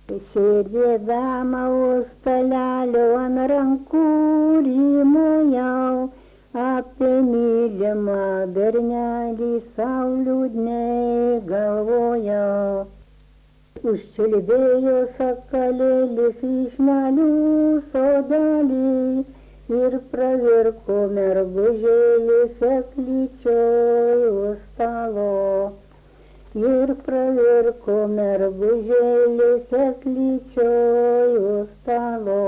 Sėdėdama už stalelio ant rankų rymojau, apie mylimą bernelį sau liūdnai galvojau. Užčiulbėjo sakalėlis vyšnelių sodelį ir pravirko mergužėlis seklyčioj už stalo. Ir pravirko mergužėlis seklyčioj už stalo.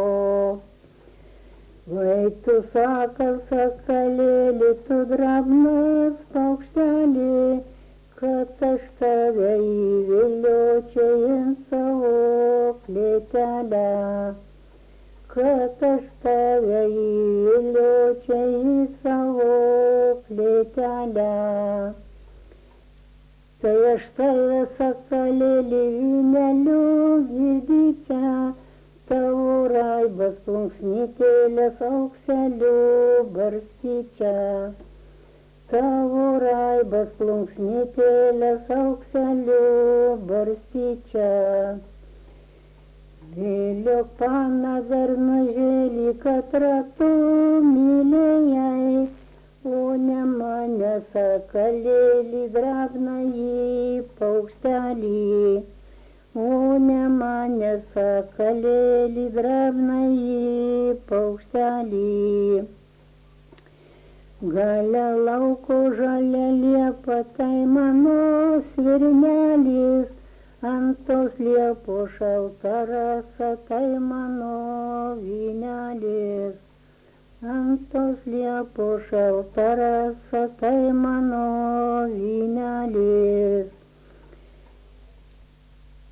Vai tu sakal, sakalėli, tu drabnas paukštelį, kad aš tave įviliočiau į savo klėtelę, kad aš tave įviliočiau į savo klėtelę. Tai aš tave, sakalėli, vyneliu girdyčią, tavo raibas plunksnytėlės aukseliu barstyčią. Tavo raibas plunksnytėlės aukseliu barstyčią. Vėliok pana bernužėlį, kad ratu mylėjai, o ne mane, sakalėlį, drabnąjį paukštelį. O ne mane, sakalėlį, drabnąjį paukštelį. Gale lauko žalia liepa, tai mano svirnelis, ant tos liepos šalta rasa, tai mano vynelis. Ant tos liepos šalta rasa, tai mano vynelis.